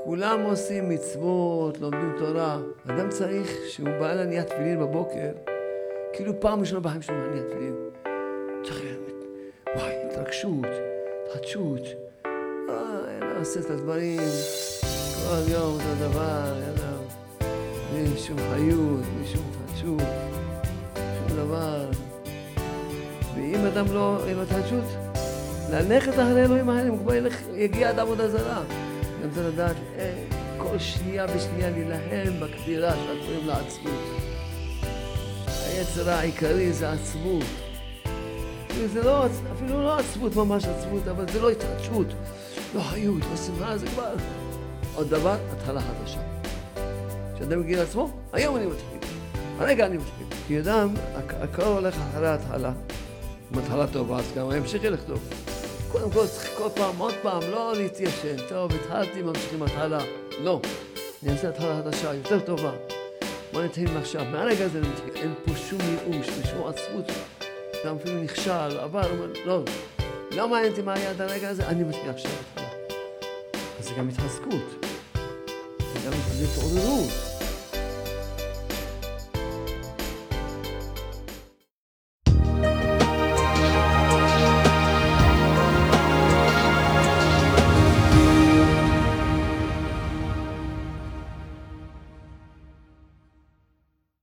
כולם עושים מצוות, לומדים תורה. אדם צריך, שהוא בא להניח תפילין בבוקר, כאילו פעם ראשונה בחיים שלו להניח תפילין. צריך, וואי, התרגשות, התחדשות. יאללה, עושה את הדברים, כל יום אותו דבר, יאללה. בלי שום חיות, בלי שום התחדשות, שום דבר. ואם אדם לא, אין לו התחדשות, ללכת אחרי אלוהים אחרים, הוא כבר יגיע עד עבודה זרה. גם צריך לדעת, כל שנייה ושנייה להילחם בכפירה שאנחנו קוראים לה עצמות. היצר העיקרי זה עצמות. זה לא, אפילו לא עצמות ממש עצמות, אבל זה לא התחדשות, לא חיות, לא שמחה, זה כבר עוד דבר, התחלה חדשה. כשאדם מגיע לעצמו, היום אני מתחיל, הרגע אני מתחיל. כי אדם, הכל הולך אחרי ההתחלה, מתחלה טובה, אז גם ההמשך ילך טוב. קודם כל צריך כל פעם, עוד פעם, לא להתיישן, טוב, התחלתי, ממשיכים התחלה, לא. אני אעשה התחלה חדשה, יותר טובה. בוא נתחיל מעכשיו, מהרגע הזה נתחיל, אין פה שום ייאוש, ושום עצמות. אדם אפילו נכשל, אבל אומר, לא, לא מעניין אותי מה היה עד הרגע הזה, אני מתחיל עכשיו התחלה. אז זה גם התחזקות, זה גם התעוררות.